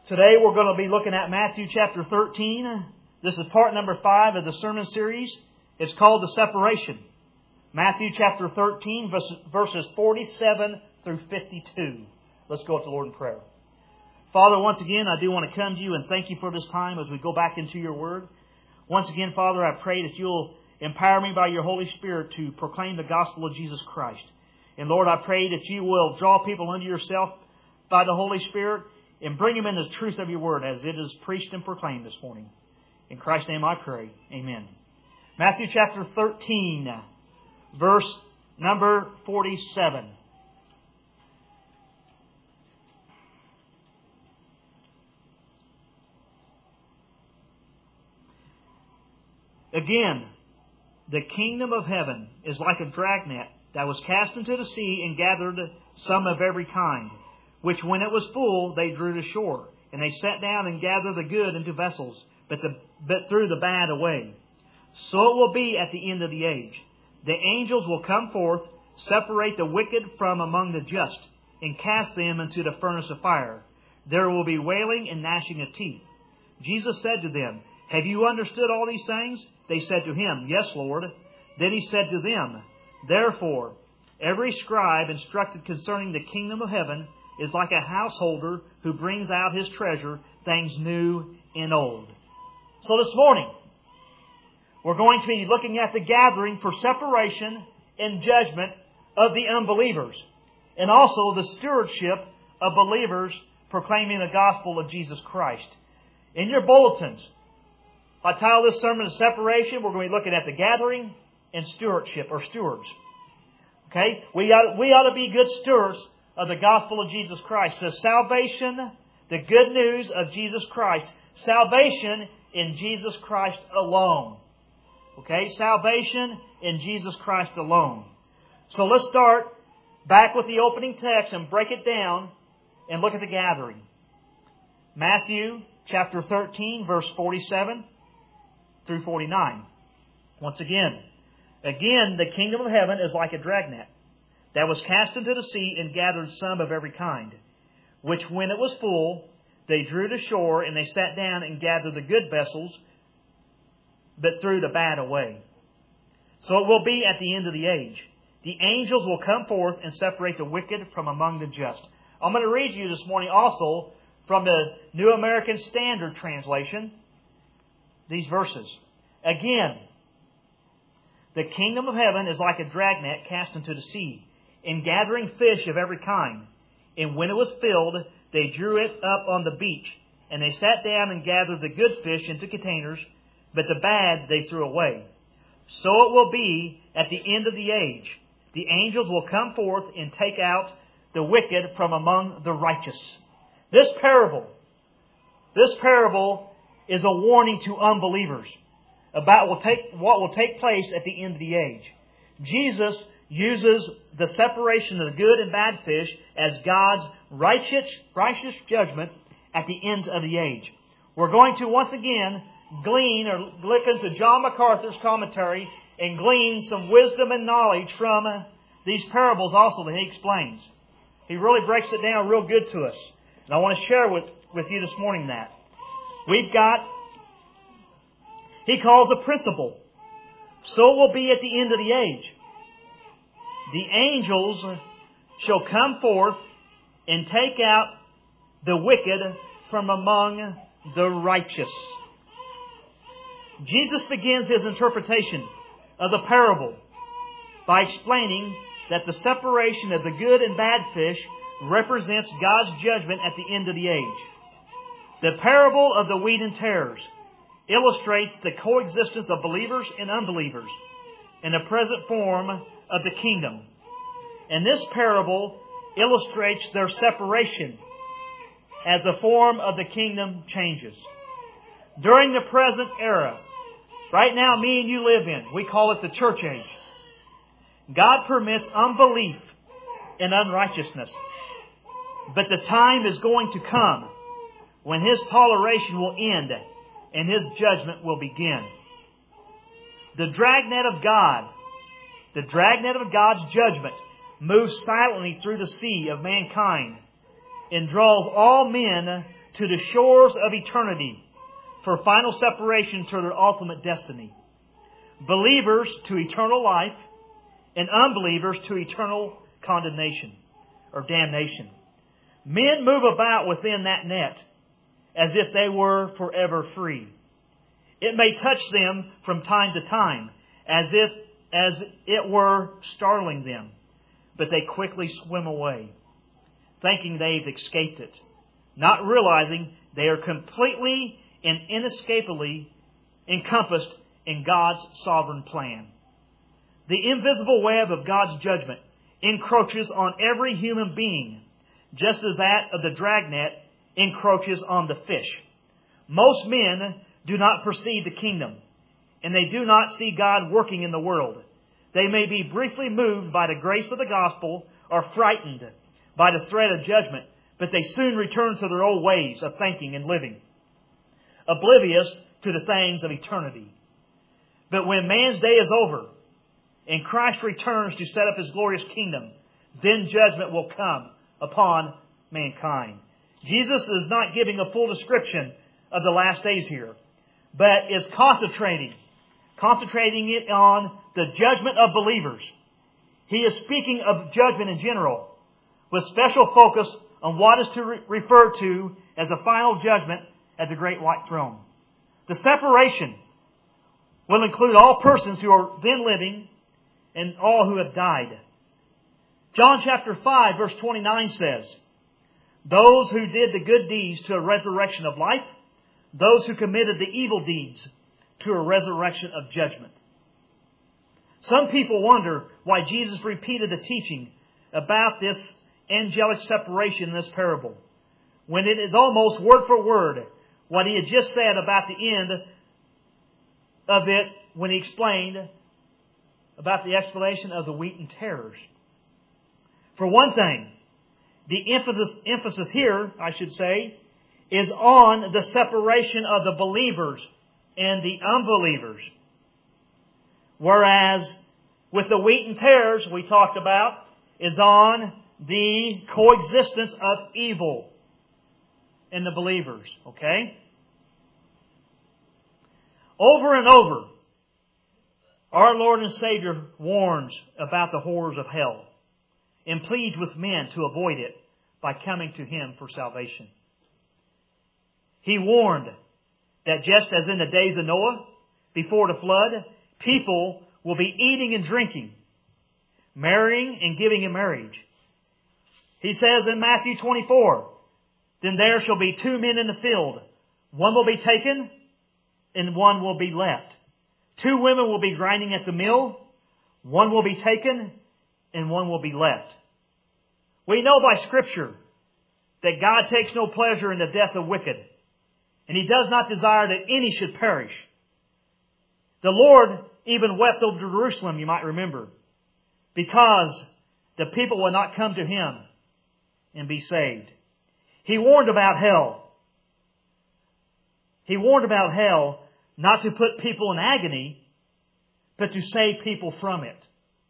Today we're going to be looking at Matthew chapter 13. This is part number 5 of the sermon series. It's called The Separation. Matthew chapter 13, verses 47 through 52. Let's go up to the Lord in prayer. Father, once again, I do want to come to you and thank you for this time as we go back into your word. Once again, Father, I pray that you'll empower me by your Holy Spirit to proclaim the gospel of Jesus Christ. And Lord, I pray that you will draw people unto yourself by the Holy Spirit and bring them into the truth of your word as it is preached and proclaimed this morning. In Christ's name I pray. Amen. Matthew chapter 13, verse number 47. Again, the kingdom of heaven is like a dragnet that was cast into the sea and gathered some of every kind, which when it was full, they drew to shore. And they sat down and gathered the good into vessels, but threw the bad away. So it will be at the end of the age. The angels will come forth, separate the wicked from among the just, and cast them into the furnace of fire. There will be wailing and gnashing of teeth. Jesus said to them, "Have you understood all these things?" They said to him, "Yes, Lord." Then he said to them, "Therefore, every scribe instructed concerning the kingdom of heaven is like a householder who brings out his treasure, things new and old." So this morning, we're going to be looking at the gathering for separation and judgment of the unbelievers, and also the stewardship of believers proclaiming the gospel of Jesus Christ. In your bulletins, I title this sermon of separation. We're going to be looking at the gathering and stewardship, or stewards. Okay? We ought to be good stewards of the gospel of Jesus Christ. So salvation, the good news of Jesus Christ. Salvation in Jesus Christ alone. Okay? Salvation in Jesus Christ alone. So let's start back with the opening text and break it down and look at the gathering. Matthew chapter 13, verse 47 through 49. Once again, the kingdom of heaven is like a dragnet that was cast into the sea and gathered some of every kind, which when it was full, they drew to shore, and they sat down and gathered the good vessels, but threw the bad away. So it will be at the end of the age. The angels will come forth and separate the wicked from among the just. I'm going to read you this morning also from the New American Standard Translation these verses. Again, the kingdom of heaven is like a dragnet cast into the sea, in gathering fish of every kind. And when it was filled, they drew it up on the beach, and they sat down and gathered the good fish into containers, but the bad they threw away. So it will be at the end of the age. The angels will come forth and take out the wicked from among the righteous. This parable is a warning to unbelievers about what will take place at the end of the age. Jesus uses the separation of the good and bad fish as God's righteous judgment at the end of the age. We're going to once again glean or look into John MacArthur's commentary and glean some wisdom and knowledge from these parables also that he explains. He really breaks it down real good to us. And I want to share with you this morning that. He calls a principle. So it will be at the end of the age. The angels shall come forth and take out the wicked from among the righteous. Jesus begins his interpretation of the parable by explaining that the separation of the good and bad fish represents God's judgment at the end of the age. The parable of the wheat and tares illustrates the coexistence of believers and unbelievers in the present form of the kingdom. And this parable illustrates their separation as the form of the kingdom changes. During the present era, right now me and you live in, we call it the church age. God permits unbelief and unrighteousness. But the time is going to come when His toleration will end and His judgment will begin. The dragnet of God's judgment moves silently through the sea of mankind and draws all men to the shores of eternity for final separation to their ultimate destiny. Believers to eternal life and unbelievers to eternal condemnation or damnation. Men move about within that net as if they were forever free. It may touch them from time to time as it were startling them, but they quickly swim away, thinking they've escaped it, not realizing they are completely and inescapably encompassed in God's sovereign plan. The invisible web of God's judgment encroaches on every human being, just as that of the dragnet encroaches on the fish. Most men do not perceive the kingdom, and they do not see God working in the world. They may be briefly moved by the grace of the gospel or frightened by the threat of judgment, but they soon return to their old ways of thinking and living, oblivious to the things of eternity. But when man's day is over and Christ returns to set up His glorious kingdom, then judgment will come upon mankind. Jesus is not giving a full description of the last days here, but is concentrating it on the judgment of believers. He is speaking of judgment in general, with special focus on what is to refer to as the final judgment at the great white throne. The separation will include all persons who are then living and all who have died. John chapter 5 verse 29 says, "Those who did the good deeds to a resurrection of life, those who committed the evil deeds to a resurrection of judgment." Some people wonder why Jesus repeated the teaching about this angelic separation in this parable, when it is almost word for word what He had just said about the end of it when He explained about the explanation of the wheat and tares. For one thing, the emphasis here, I should say, is on the separation of the believers and the unbelievers. Whereas with the wheat and tares we talked about is on the coexistence of evil in the believers. Okay? Over and over, our Lord and Savior warns about the horrors of hell and pleads with men to avoid it by coming to Him for salvation. He warned that just as in the days of Noah, before the flood, people will be eating and drinking, marrying and giving in marriage. He says in Matthew 24, "Then there shall be two men in the field. One will be taken and one will be left. Two women will be grinding at the mill. One will be taken and one will be left." We know by Scripture that God takes no pleasure in the death of wicked, and He does not desire that any should perish. The Lord even wept over Jerusalem, you might remember, because the people will not come to Him and be saved. He warned about hell. He warned about hell not to put people in agony, but to save people from it.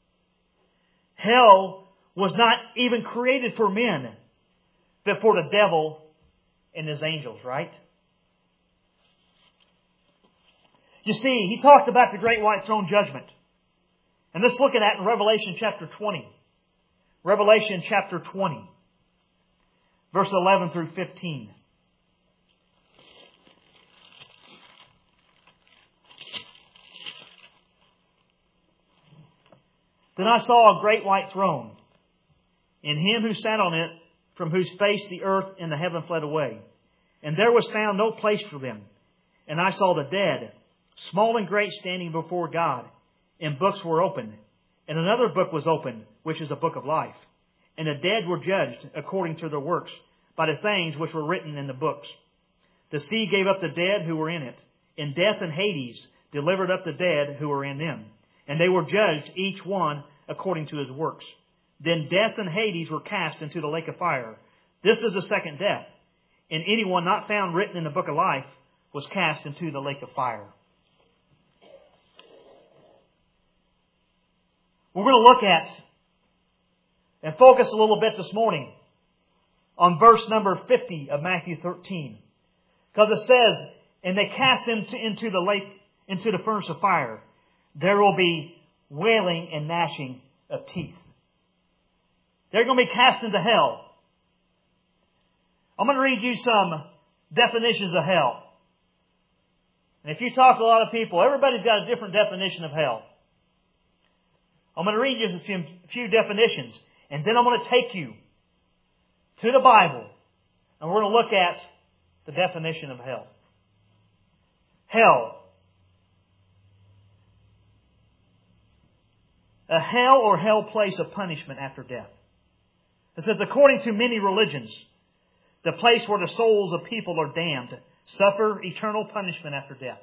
Hell was not even created for men, but for the devil and his angels, right? You see, He talked about the great white throne judgment. And let's look at that in Revelation chapter 20. Revelation chapter 20, verse 11 through 15. "Then I saw a great white throne, and Him who sat on it, from whose face the earth and the heaven fled away. And there was found no place for them. And I saw the dead, small and great, standing before God, and books were opened. And another book was opened, which is the book of life. And the dead were judged according to their works, by the things which were written in the books. The sea gave up the dead who were in it, and death and Hades delivered up the dead who were in them. And they were judged, each one according to his works. Then death and Hades were cast into the lake of fire. This is the second death. And anyone not found written in the book of life was cast into the lake of fire." We're going to look at and focus a little bit this morning on verse number 50 of Matthew 13. Because it says, and they cast him into the lake, into the furnace of fire. There will be wailing and gnashing of teeth. They're going to be cast into hell. I'm going to read you some definitions of hell. And if you talk to a lot of people, everybody's got a different definition of hell. I'm going to read you a few definitions. And then I'm going to take you to the Bible. And we're going to look at the definition of hell. Hell. A hell or hell place of punishment after death. It says, according to many religions, the place where the souls of people are damned suffer eternal punishment after death.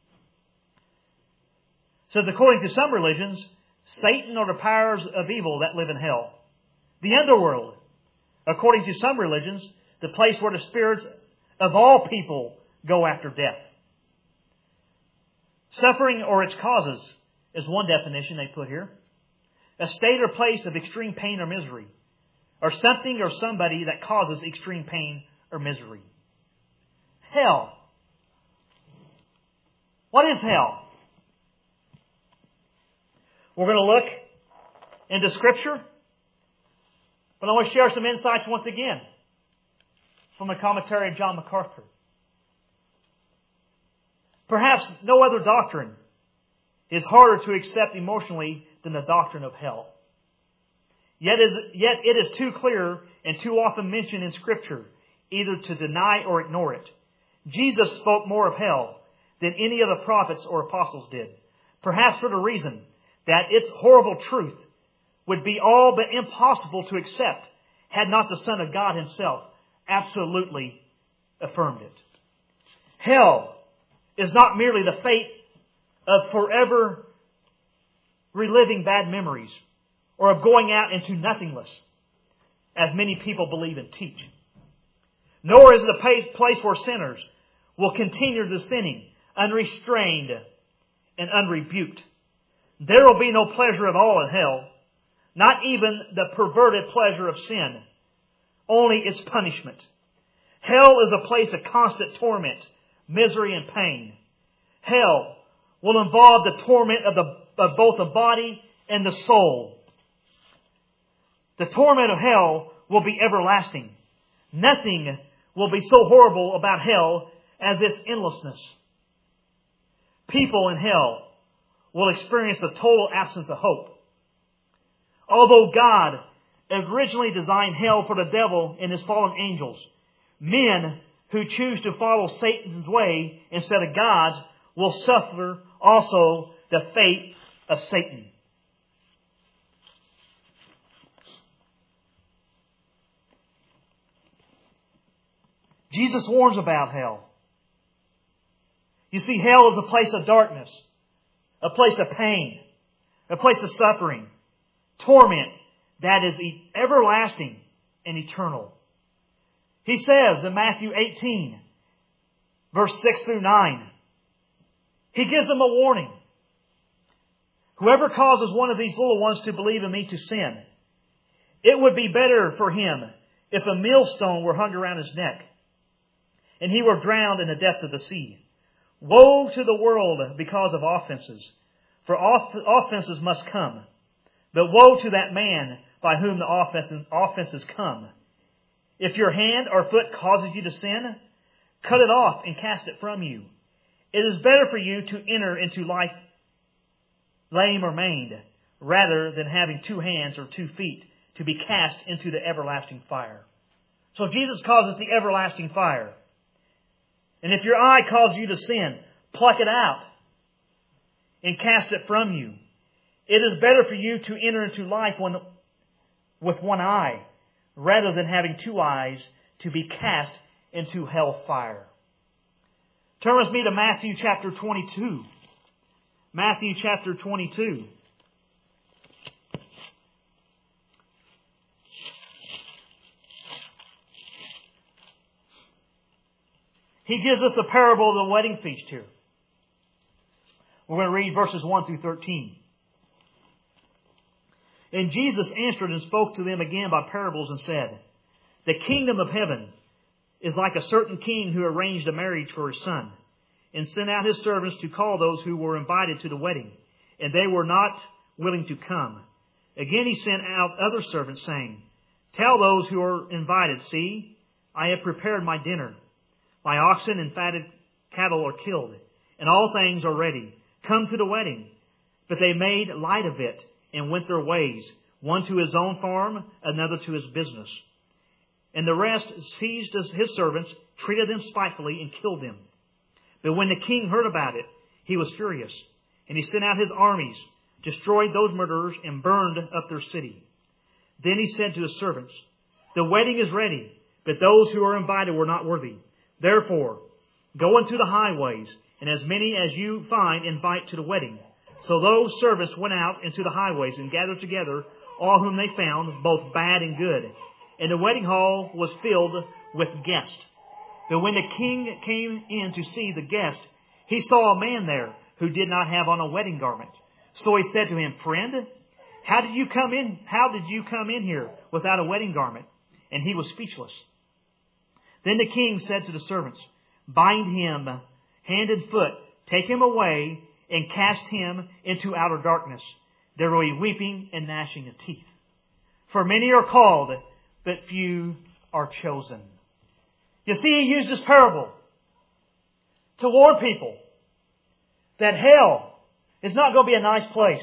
It says, according to some religions, Satan or the powers of evil that live in hell. The underworld, according to some religions, the place where the spirits of all people go after death. Suffering or its causes is one definition they put here. A state or place of extreme pain or misery, or something or somebody that causes extreme pain or misery. Hell. What is hell? We're going to look into Scripture, but I want to share some insights once again from the commentary of John MacArthur. Perhaps no other doctrine is harder to accept emotionally than the doctrine of hell. Yet it is too clear and too often mentioned in Scripture, either to deny or ignore it. Jesus spoke more of hell than any of the prophets or apostles did, perhaps for the reason that its horrible truth would be all but impossible to accept had not the Son of God Himself absolutely affirmed it. Hell is not merely the fate of forever reliving bad memories or of going out into nothingness, as many people believe and teach. Nor is it a place where sinners will continue the sinning unrestrained and unrebuked. There will be no pleasure at all in hell, not even the perverted pleasure of sin, only its punishment. Hell is a place of constant torment, misery, and pain. Hell will involve the torment of both the body and the soul. The torment of hell will be everlasting. Nothing will be so horrible about hell as its endlessness. People in hell will experience a total absence of hope. Although God originally designed hell for the devil and his fallen angels, men who choose to follow Satan's way instead of God's will suffer also the fate of Satan. Jesus warns about hell. You see, hell is a place of darkness, a place of pain, a place of suffering, torment that is everlasting and eternal. He says in Matthew 18, verse 6 through 9, He gives them a warning. Whoever causes one of these little ones to believe in me to sin, it would be better for him if a millstone were hung around his neck and he were drowned in the depth of the sea. Woe to the world because of offenses, for offenses must come. But woe to that man by whom the offenses come. If your hand or foot causes you to sin, cut it off and cast it from you. It is better for you to enter into life lame or maimed, rather than having 2 hands or 2 feet to be cast into the everlasting fire. So Jesus causes the everlasting fire. And if your eye causes you to sin, pluck it out and cast it from you. It is better for you to enter into life with 1 eye, rather than having 2 eyes to be cast into hell fire. Turn with me to Matthew chapter 22. Matthew chapter 22. He gives us a parable of the wedding feast here. We're going to read verses 1 through 13. And Jesus answered and spoke to them again by parables and said, The kingdom of heaven is like a certain king who arranged a marriage for his son, and sent out his servants to call those who were invited to the wedding, and they were not willing to come. Again he sent out other servants, saying, Tell those who are invited, See, I have prepared my dinner. My oxen and fatted cattle are killed, and all things are ready. Come to the wedding. But they made light of it, and went their ways, one to his own farm, another to his business. And the rest seized his servants, treated them spitefully, and killed them. But when the king heard about it, he was furious, and he sent out his armies, destroyed those murderers, and burned up their city. Then he said to his servants, The wedding is ready, but those who are invited were not worthy. Therefore, go into the highways, and as many as you find, invite to the wedding. So those servants went out into the highways, and gathered together all whom they found, both bad and good. And the wedding hall was filled with guests. But when the king came in to see the guest, he saw a man there who did not have on a wedding garment. So he said to him, Friend, how did you come in here without a wedding garment? And he was speechless. Then the king said to the servants, Bind him hand and foot, take him away, and cast him into outer darkness. There will be weeping and gnashing of teeth. For many are called, but few are chosen. You see, he used this parable to warn people that hell is not going to be a nice place.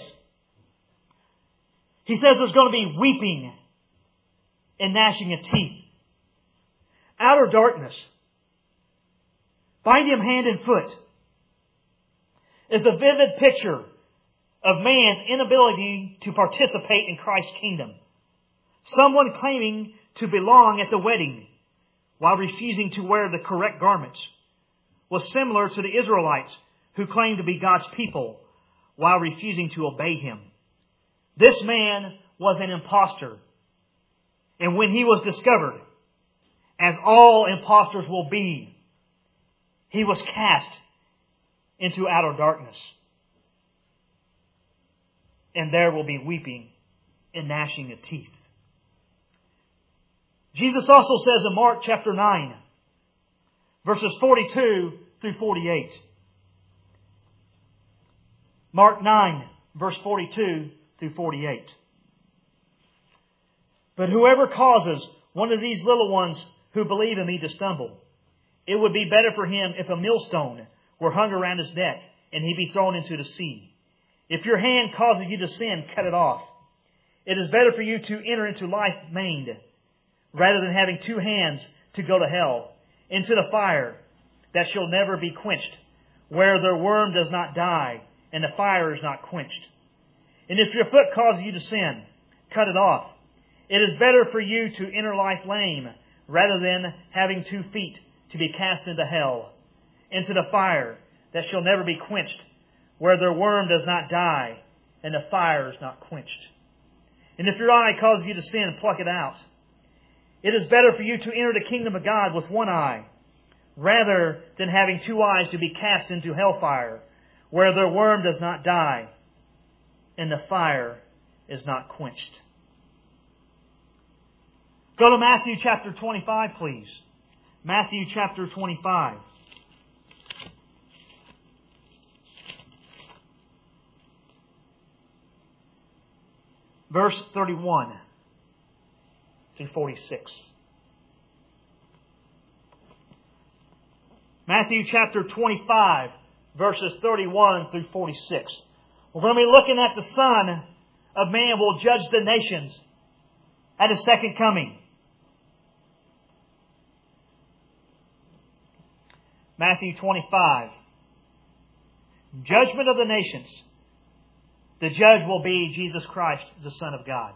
He says there's going to be weeping and gnashing of teeth. Outer darkness. Bind him hand and foot is a vivid picture of man's inability to participate in Christ's kingdom. Someone claiming to belong at the wedding while refusing to wear the correct garments was similar to the Israelites who claimed to be God's people while refusing to obey Him. This man was an imposter. And when he was discovered, as all impostors will be, he was cast into outer darkness. And there will be weeping and gnashing of teeth. Jesus also says in Mark chapter 9, verses 42 through 48. Mark 9, verse 42 through 48. But whoever causes one of these little ones who believe in me to stumble, it would be better for him if a millstone were hung around his neck and he be thrown into the sea. If your hand causes you to sin, cut it off. It is better for you to enter into life maimed, rather than having two hands to go to hell, into the fire that shall never be quenched, where their worm does not die, and the fire is not quenched. And if your foot causes you to sin, cut it off. It is better for you to enter life lame, rather than having 2 feet to be cast into hell, into the fire that shall never be quenched, where their worm does not die, and the fire is not quenched. And if your eye causes you to sin, pluck it out. It is better for you to enter the kingdom of God with one eye, rather than having 2 eyes to be cast into hellfire, where their worm does not die, and the fire is not quenched. Go to Matthew chapter 25, please. Matthew chapter 25. Verse 31 through 46. Matthew chapter 25, verses 31 through 46. We're going to be looking at the Son of Man will judge the nations at His second coming. Matthew 25. Judgment of the nations. The judge will be Jesus Christ, the Son of God.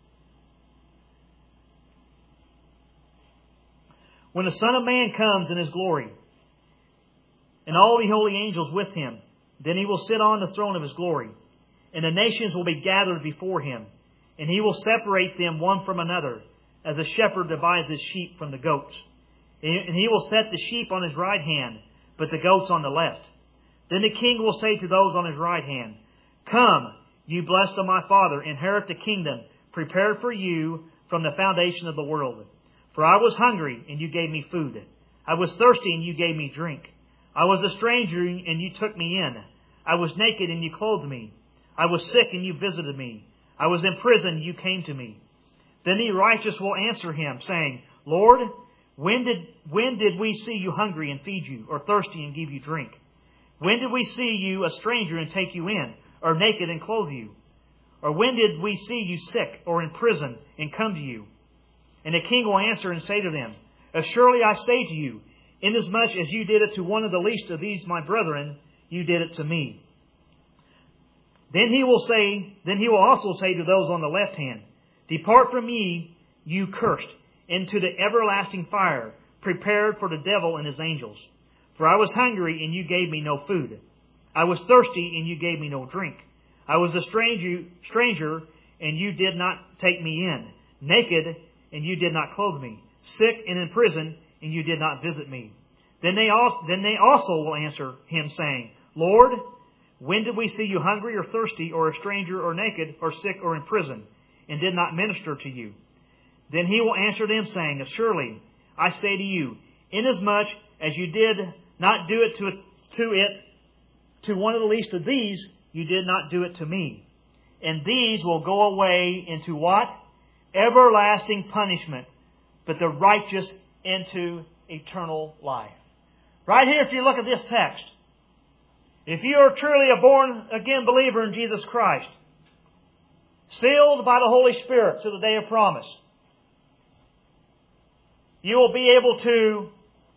When the Son of Man comes in His glory, and all the holy angels with Him, then He will sit on the throne of His glory, and the nations will be gathered before Him, and He will separate them one from another, as a shepherd divides his sheep from the goats. And He will set the sheep on His right hand, but the goats on the left. Then the King will say to those on His right hand, Come, you blessed of my Father, inherit the kingdom prepared for you from the foundation of the world. For I was hungry, and you gave me food. I was thirsty, and you gave me drink. I was a stranger, and you took me in. I was naked, and you clothed me. I was sick, and you visited me. I was in prison, and you came to me. Then the righteous will answer him, saying, Lord, when did we see you hungry and feed you, or thirsty and give you drink? When did we see you a stranger and take you in, or naked and clothe you? Or when did we see you sick or in prison and come to you? And the king will answer and say to them, Surely I say to you, inasmuch as you did it to one of the least of these my brethren, you did it to me. Then he will also say to those on the left hand, Depart from me, you cursed, into the everlasting fire, prepared for the devil and his angels. For I was hungry, and you gave me no food. I was thirsty, and you gave me no drink. I was a stranger, and you did not take me in. Naked, and you did not clothe me. Sick and in prison, and you did not visit me. Then they also will answer him, saying, Lord, when did we see you hungry or thirsty, or a stranger, or naked, or sick, or in prison, and did not minister to you? Then he will answer them, saying, Surely I say to you, inasmuch as you did not do it to one of the least of these, you did not do it to me. And these will go away into what? Everlasting punishment, but the righteous into eternal life. Right here, if you look at this text, if you are truly a born-again believer in Jesus Christ, sealed by the Holy Spirit to the day of promise, you will be able to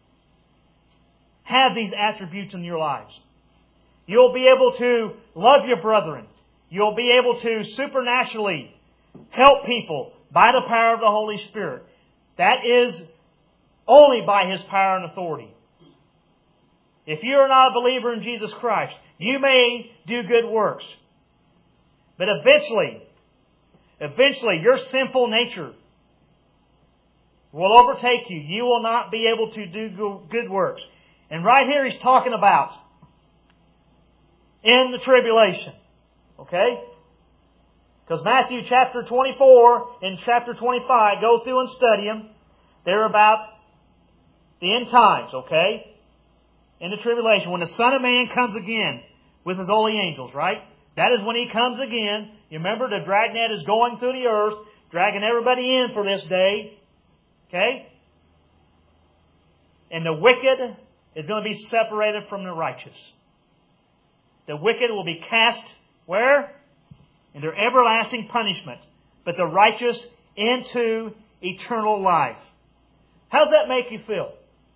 have these attributes in your lives. You'll be able to love your brethren. You'll be able to supernaturally help people by the power of the Holy Spirit. That is only by His power and authority. If you are not a believer in Jesus Christ, you may do good works. But eventually your sinful nature will overtake you. You will not be able to do good works. And right here He's talking about in the tribulation. Okay? Because Matthew chapter 24 and chapter 25, go through and study them. They're about the end times, okay? In the tribulation. When the Son of Man comes again with His holy angels, right? That is when He comes again. You remember the dragnet is going through the earth, dragging everybody in for this day. Okay? And the wicked is going to be separated from the righteous. The wicked will be cast where? Into everlasting punishment. But the righteous into eternal life. How does that make you feel?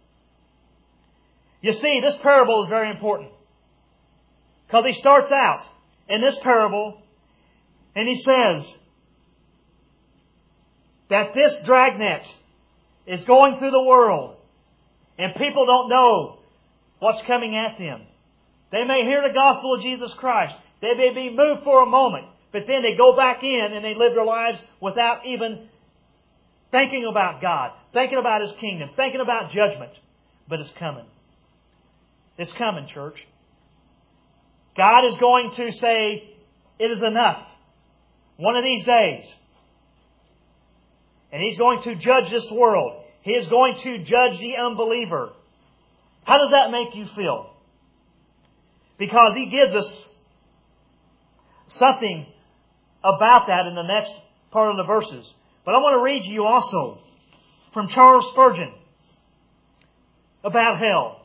You see, this parable is very important. Because he starts out in this parable and he says that this dragnet is going through the world and people don't know what's coming at them. They may hear the gospel of Jesus Christ. They may be moved for a moment, but then they go back in and they live their lives without even thinking about God, thinking about His kingdom, thinking about judgment. But it's coming. It's coming, church. God is going to say, it is enough. One of these days. And He's going to judge this world. He is going to judge the unbeliever. How does that make you feel? Because He gives us something about that in the next part of the verses. But I want to read you also from Charles Spurgeon about hell.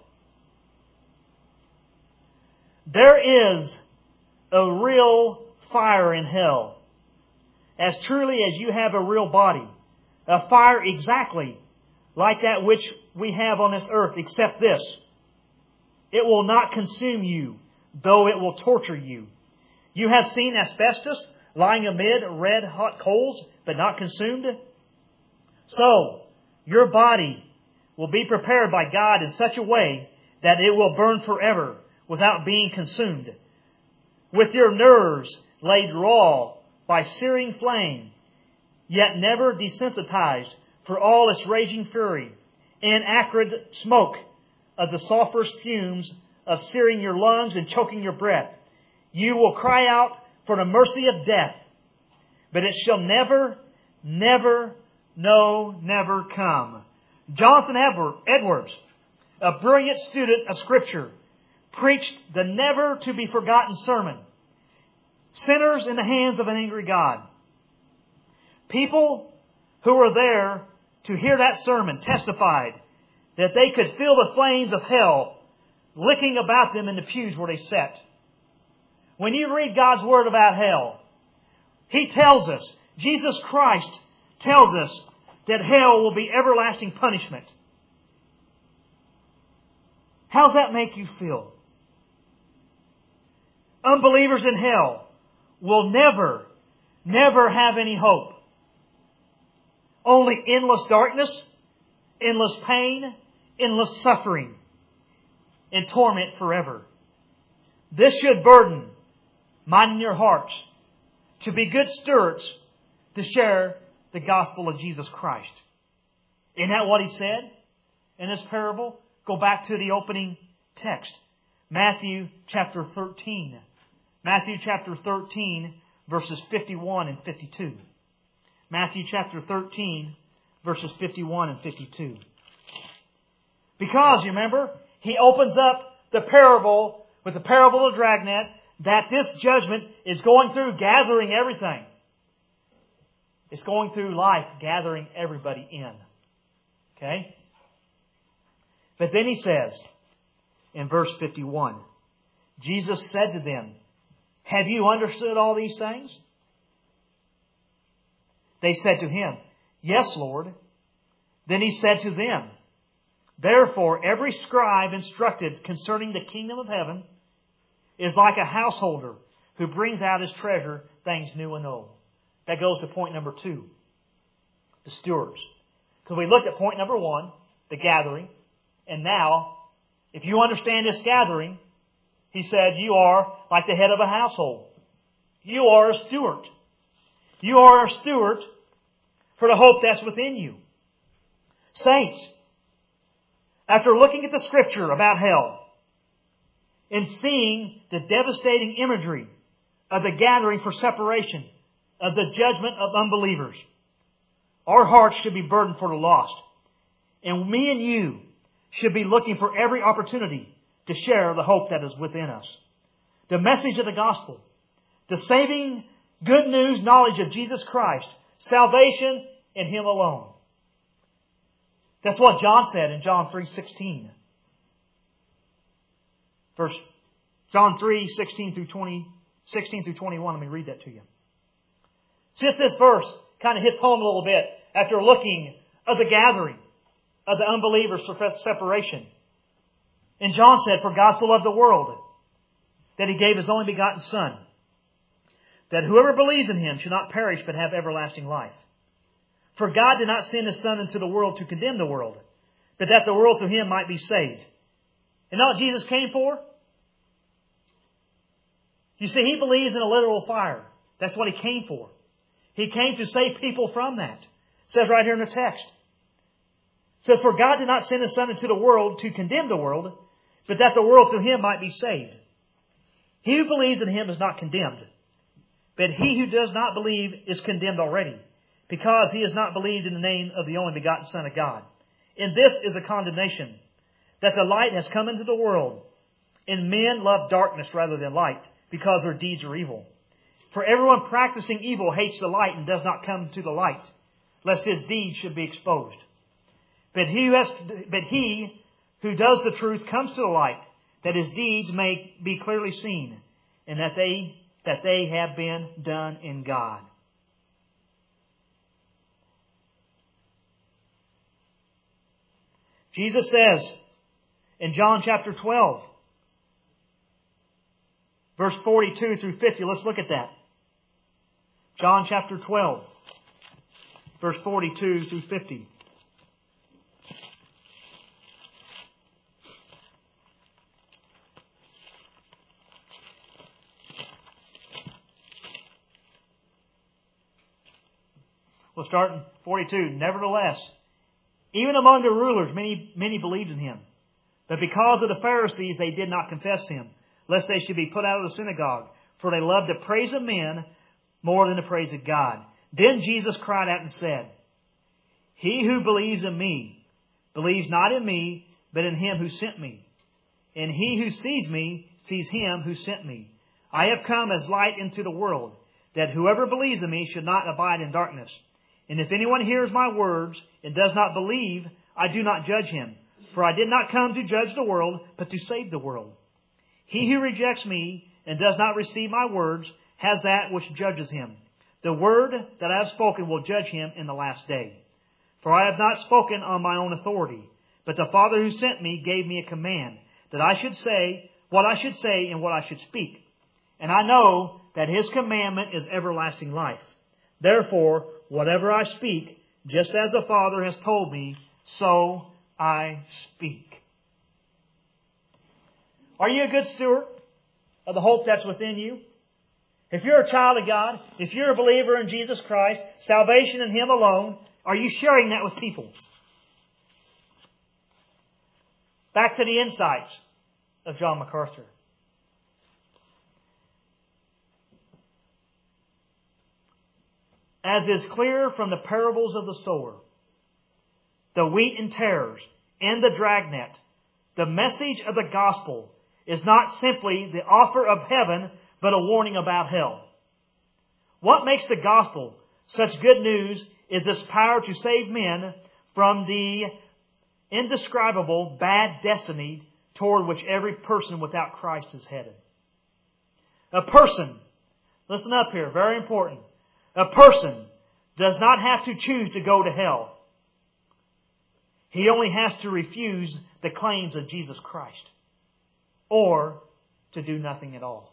There is a real fire in hell, as truly as you have a real body. A fire exactly like that which we have on this earth, except this: it will not consume you, though it will torture you. You have seen asbestos lying amid red-hot coals, but not consumed. So, your body will be prepared by God in such a way that it will burn forever without being consumed. With your nerves laid raw by searing flame, yet never desensitized for all its raging fury, and acrid smoke of the sulphurous fumes of searing your lungs and choking your breath, you will cry out for the mercy of death. But it shall never, never, no, never come. Jonathan Edwards, a brilliant student of Scripture, preached the never-to-be-forgotten sermon, Sinners in the Hands of an Angry God. People who were there to hear that sermon testified that they could feel the flames of hell licking about them in the pews where they sat. When you read God's Word about hell, He tells us, Jesus Christ tells us, that hell will be everlasting punishment. How does that make you feel? Unbelievers in hell will never have any hope. Only endless darkness, endless pain, endless suffering, and torment forever. This should burden mine and your hearts to be good stewards to share the gospel of Jesus Christ. Isn't that what He said in this parable? Go back to the opening text. Matthew chapter 13. Matthew chapter 13, verses 51 and 52. Matthew chapter 13, verses 51 and 52. Because, you remember, He opens up the parable with the parable of the dragnet, that this judgment is going through gathering everything. It's going through life, gathering everybody in. Okay? But then He says, in verse 51, Jesus said to them, have you understood all these things? They said to Him, yes, Lord. Then He said to them, therefore every scribe instructed concerning the kingdom of heaven is like a householder who brings out his treasure, things new and old. That goes to point number 2, the stewards. Because we looked at point number 1, the gathering. And now, if you understand this gathering, He said you are like the head of a household. You are a steward. You are a steward for the hope that's within you. Saints, after looking at the Scripture about hell and seeing the devastating imagery of the gathering for separation, of the judgment of unbelievers, our hearts should be burdened for the lost. And me and you should be looking for every opportunity to share the hope that is within us. The message of the gospel, the saving good news knowledge of Jesus Christ, salvation in Him alone. That's what John said in John 3:16. John 3:16 through 21. Let me read that to you. Since this verse kind of hits home a little bit after looking at the gathering of the unbelievers for separation. And John said, for God so loved the world that He gave His only begotten Son, that whoever believes in Him should not perish but have everlasting life. For God did not send His Son into the world to condemn the world, but that the world through Him might be saved. And not what Jesus came for? You see, He believes in a literal fire. That's what He came for. He came to save people from that. It says right here in the text. It says, for God did not send His Son into the world to condemn the world, but that the world through Him might be saved. He who believes in Him is not condemned, but he who does not believe is condemned already, because he has not believed in the name of the only begotten Son of God. And this is a condemnation, that the light has come into the world, and men love darkness rather than light, because their deeds are evil. For everyone practicing evil hates the light and does not come to the light, lest his deeds should be exposed. But he who does the truth comes to the light, that his deeds may be clearly seen, and that they have been done in God. Jesus says in John chapter 12, verse 42 through 50, let's look at that. John chapter 12, verse 42 through 50. We'll start in 42. Nevertheless, even among the rulers, many believed in Him. But because of the Pharisees, they did not confess Him, lest they should be put out of the synagogue. For they loved the praise of men more than the praise of God. Then Jesus cried out and said, He who believes in me believes not in me, but in him who sent me. And he who sees me sees him who sent me. I have come as light into the world, that whoever believes in me should not abide in darkness. And if anyone hears my words and does not believe, I do not judge him. For I did not come to judge the world, but to save the world. He who rejects me and does not receive my words has that which judges him. The word that I have spoken will judge him in the last day. For I have not spoken on my own authority, but the Father who sent me gave me a command, that I should say what I should say and what I should speak. And I know that his commandment is everlasting life. Therefore, whatever I speak, just as the Father has told me, so I speak. Are you a good steward of the hope that's within you? If you're a child of God, if you're a believer in Jesus Christ, salvation in Him alone, are you sharing that with people? Back to the insights of John MacArthur. As is clear from the parables of the sower, the wheat and tares, and the dragnet, the message of the gospel is not simply the offer of heaven, but a warning about hell. What makes the gospel such good news is its power to save men from the indescribable bad destiny toward which every person without Christ is headed. A person, listen up here, very important. A person does not have to choose to go to hell. He only has to refuse the claims of Jesus Christ, or to do nothing at all.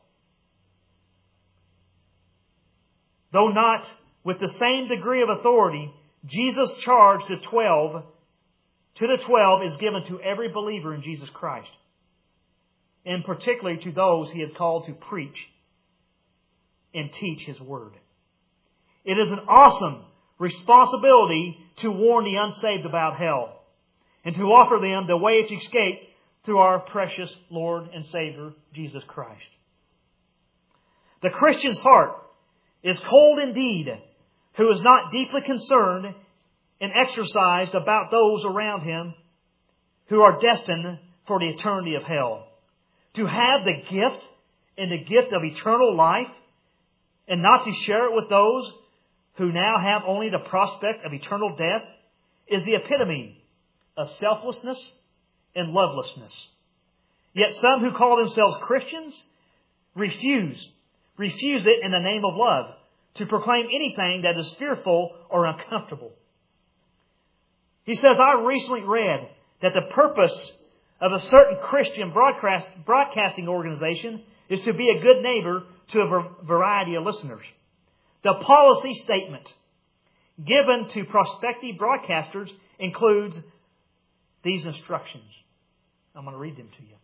Though not with the same degree of authority, Jesus' charge to the 12 is given to every believer in Jesus Christ, and particularly to those He had called to preach and teach His Word. It is an awesome responsibility to warn the unsaved about hell and to offer them the way to escape through our precious Lord and Savior, Jesus Christ. The Christian's heart is cold indeed, who is not deeply concerned and exercised about those around him who are destined for the eternity of hell. To have the gift and the gift of eternal life and not to share it with those who now have only the prospect of eternal death is the epitome of selflessness and lovelessness. Yet some who call themselves Christians refuse it in the name of love to proclaim anything that is fearful or uncomfortable. He says, I recently read that the purpose of a certain Christian broadcasting organization is to be a good neighbor to a variety of listeners. The policy statement given to prospective broadcasters includes these instructions. I'm going to read them to you.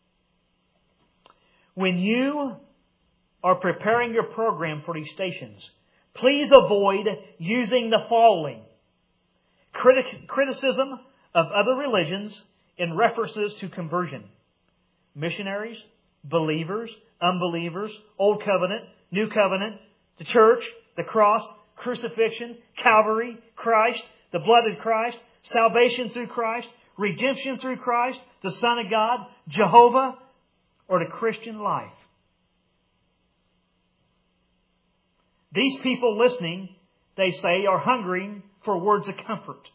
When you are preparing your program for these stations, please avoid using the following: criticism of other religions in references to conversion, missionaries, believers, unbelievers, Old Covenant, New Covenant, the church, the cross, crucifixion, Calvary, Christ, the blood of Christ, salvation through Christ, redemption through Christ, the Son of God, Jehovah, or the Christian life. These people listening, they say, are hungering for words of comfort.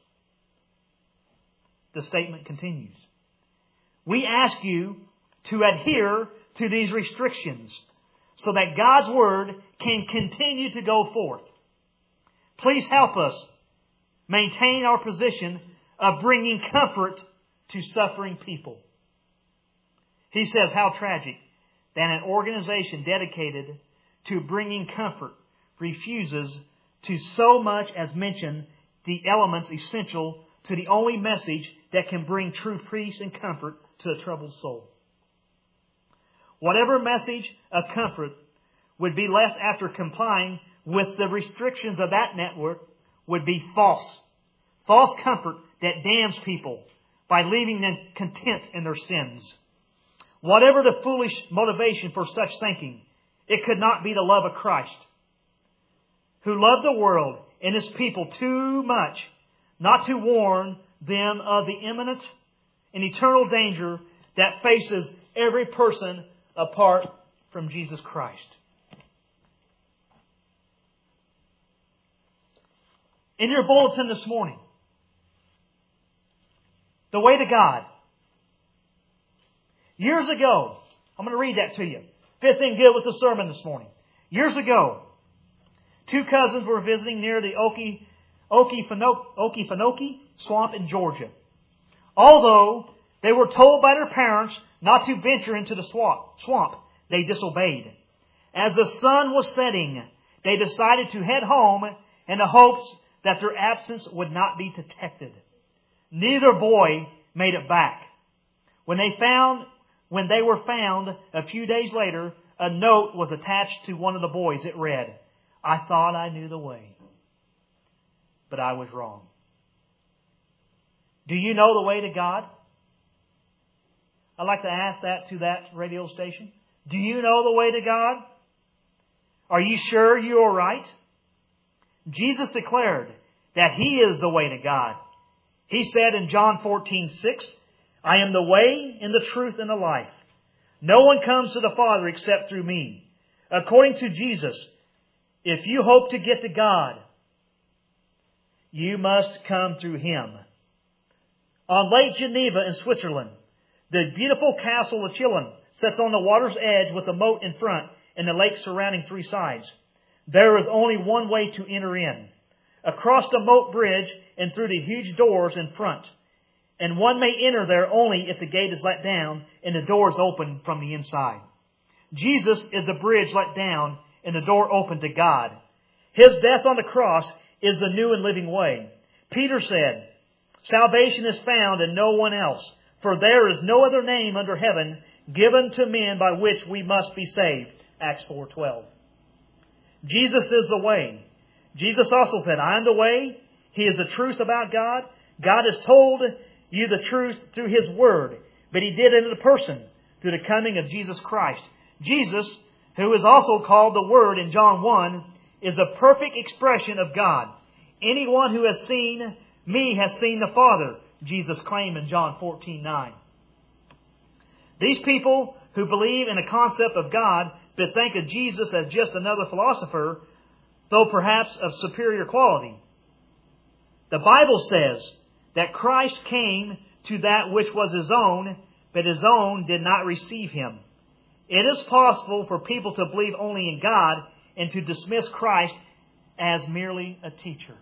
The statement continues. We ask you to adhere to these restrictions so that God's Word can continue to go forth. Please help us maintain our position of bringing comfort to suffering people. He says, how tragic that an organization dedicated to bringing comfort refuses to so much as mention the elements essential to the only message that can bring true peace and comfort to a troubled soul. Whatever message of comfort would be left after complying with the restrictions of that network would be false. False comfort that damns people by leaving them content in their sins. Whatever the foolish motivation for such thinking, it could not be the love of Christ, who loved the world and His people too much not to warn them of the imminent and eternal danger that faces every person apart from Jesus Christ. In your bulletin this morning, the way to God. Years ago, I'm going to read that to you. Fits in good with the sermon this morning. Years ago, two cousins were visiting near the Okefenokee swamp in Georgia. Although they were told by their parents not to venture into the swamp, they disobeyed. As the sun was setting, they decided to head home in the hopes that their absence would not be detected. Neither boy made it back. When they were found a few days later, a note was attached to one of the boys. It read, "I thought I knew the way, but I was wrong." Do you know the way to God? I'd like to ask that to that radio station. Do you know the way to God? Are you sure you are right? Jesus declared that He is the way to God. He said in John 14:6, "I am the way and the truth and the life. No one comes to the Father except through me." According to Jesus, if you hope to get to God, you must come through Him. On Lake Geneva in Switzerland, the beautiful castle of Chillon sits on the water's edge with a moat in front and the lake surrounding three sides. There is only one way to enter in, across the moat bridge and through the huge doors in front. And one may enter there only if the gate is let down and the door is open from the inside. Jesus is the bridge let down and the door open to God. His death on the cross is the new and living way. Peter said, "Salvation is found in no one else, for there is no other name under heaven given to men by which we must be saved." Acts 4:12. Jesus is the way. Jesus also said, "I am the way." He is the truth about God. God has told you the truth through His Word, but He did it in a person through the coming of Jesus Christ. Jesus, who is also called the Word in John 1, is a perfect expression of God. "Anyone who has seen me has seen the Father," Jesus claimed in John 14:9. These people who believe in the concept of God but think of Jesus as just another philosopher, though perhaps of superior quality. The Bible says that Christ came to that which was His own, but His own did not receive Him. It is possible for people to believe only in God and to dismiss Christ as merely a teacher.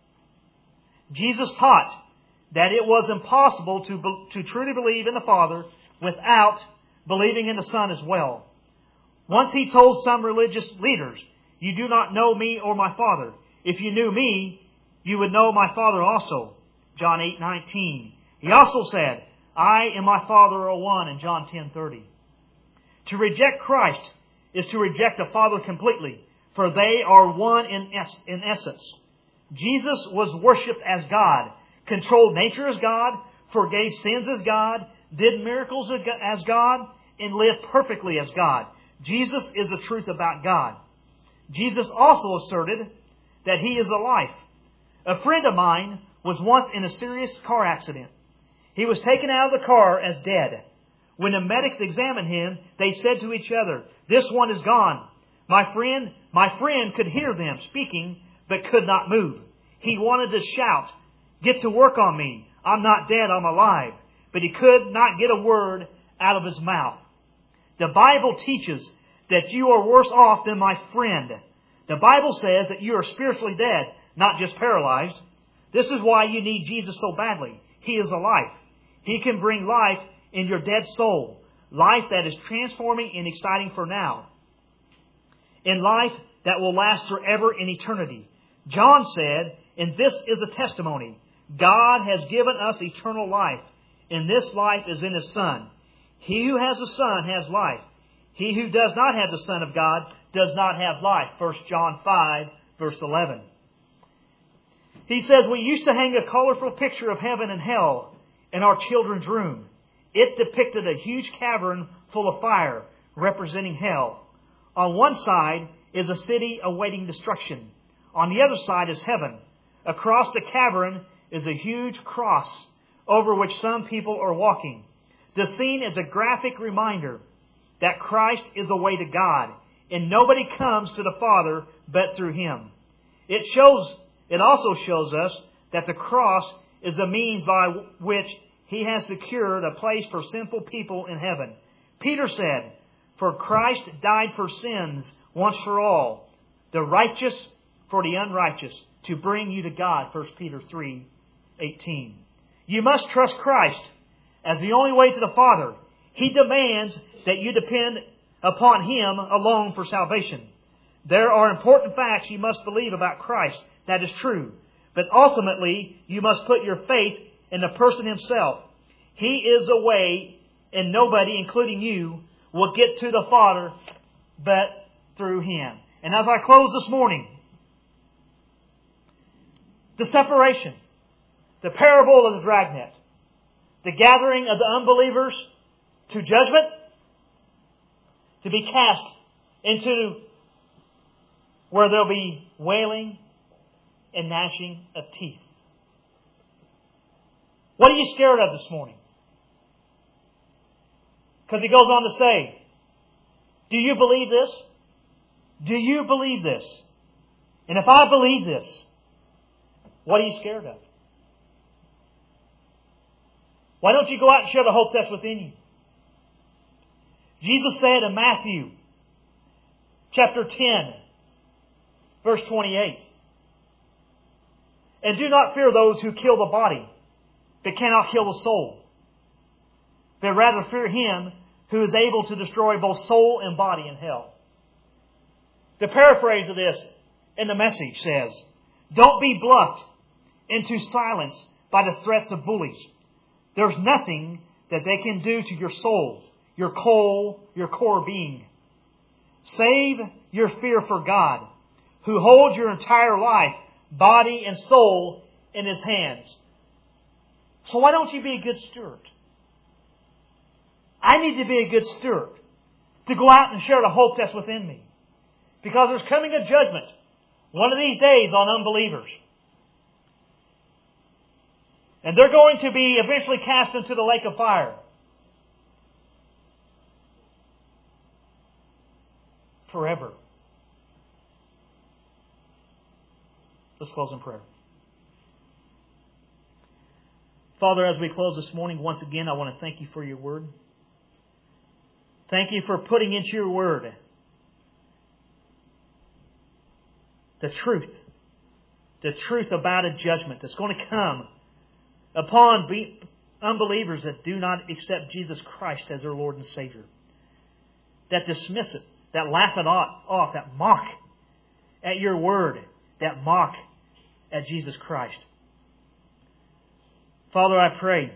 Jesus taught that it was impossible to truly believe in the Father without believing in the Son as well. Once He told some religious leaders, "You do not know me or my Father. If you knew me, you would know my Father also." John 8:19. He also said, "I and my Father are one," in John 10:30. To reject Christ is to reject the Father completely, for they are one in essence. Jesus was worshipped as God, controlled nature as God, forgave sins as God, did miracles as God, and lived perfectly as God. Jesus is the truth about God. Jesus also asserted that He is the life. A friend of mine was once in a serious car accident. He was taken out of the car as dead. When the medics examined him, they said to each other, "This one is gone." My friend could hear them speaking, but could not move. He wanted to shout, "Get to work on me. I'm not dead, I'm alive." But he could not get a word out of his mouth. The Bible teaches that you are worse off than my friend. The Bible says that you are spiritually dead, not just paralyzed. This is why you need Jesus so badly. He is the life. He can bring life in your dead soul. Life that is transforming and exciting for now. In life that will last forever in eternity. John said, and this is a testimony, God has given us eternal life, and this life is in His Son. He who has the Son has life. He who does not have the Son of God does not have life. 1 John 5, verse 11. He says, we used to hang a colorful picture of heaven and hell in our children's room. It depicted a huge cavern full of fire, representing hell. On one side is a city awaiting destruction. On the other side is heaven. Across the cavern is a huge cross over which some people are walking. The scene is a graphic reminder that Christ is the way to God, and nobody comes to the Father but through Him. It also shows us that the cross is a means by which He has secured a place for sinful people in heaven. Peter said, "For Christ died for sins once for all, the righteous for the unrighteous, to bring you to God." 1 Peter 3:18. You must trust Christ as the only way to the Father. He demands that you depend upon Him alone for salvation. There are important facts you must believe about Christ. That is true. But ultimately, you must put your faith in the person Himself. He is the way, and nobody, including you, will get to the Father but through Him. And as I close this morning, the separation, the parable of the dragnet, the gathering of the unbelievers to judgment, to be cast into where there'll be wailing and gnashing of teeth. What are you scared of this morning? Because he goes on to say, do you believe this? Do you believe this? And if I believe this, what are you scared of? Why don't you go out and share the hope that's within you? Jesus said in Matthew chapter 10, verse 28, "And do not fear those who kill the body, but cannot kill the soul, but rather fear Him who is able to destroy both soul and body in hell." The paraphrase of this in the Message says, "Don't be bluffed into silence by the threats of bullies. There's nothing that they can do to your soul, your core being. Save your fear for God, who holds your entire life, body and soul in His hands." So why don't you be a good steward? I need to be a good steward to go out and share the hope that's within me. Because there's coming a judgment one of these days on unbelievers. And they're going to be eventually cast into the lake of fire. Forever. Let's close in prayer. Father, as we close this morning, once again, I want to thank You for Your Word. Thank You for putting into Your Word the truth about a judgment that's going to come upon unbelievers that do not accept Jesus Christ as their Lord and Savior, that dismiss it, that laugh it off, that mock at Your Word, that mock at Jesus Christ. Father, I pray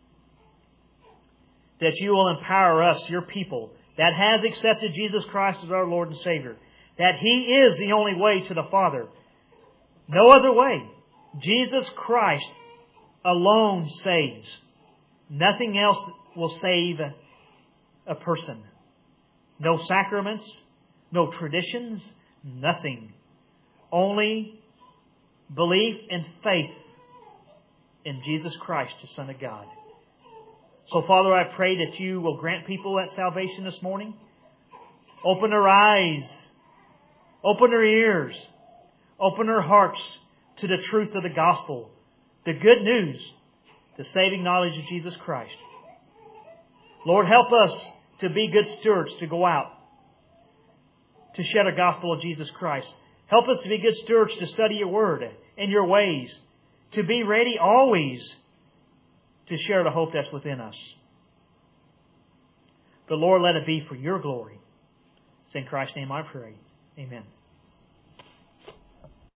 that You will empower us, Your people, that has accepted Jesus Christ as our Lord and Savior, that He is the only way to the Father. No other way. Jesus Christ alone saves. Nothing else will save a person. No sacraments, no traditions, nothing. Only belief and faith in Jesus Christ, the Son of God. So, Father, I pray that You will grant people that salvation this morning. Open their eyes. Open their ears. Open their hearts to the truth of the gospel. The good news. The saving knowledge of Jesus Christ. Lord, help us to be good stewards to go out to share the gospel of Jesus Christ. Help us to be good stewards to study Your Word and Your ways. To be ready always to share the hope that's within us. But Lord, let it be for Your glory. It's in Christ's name I pray. Amen.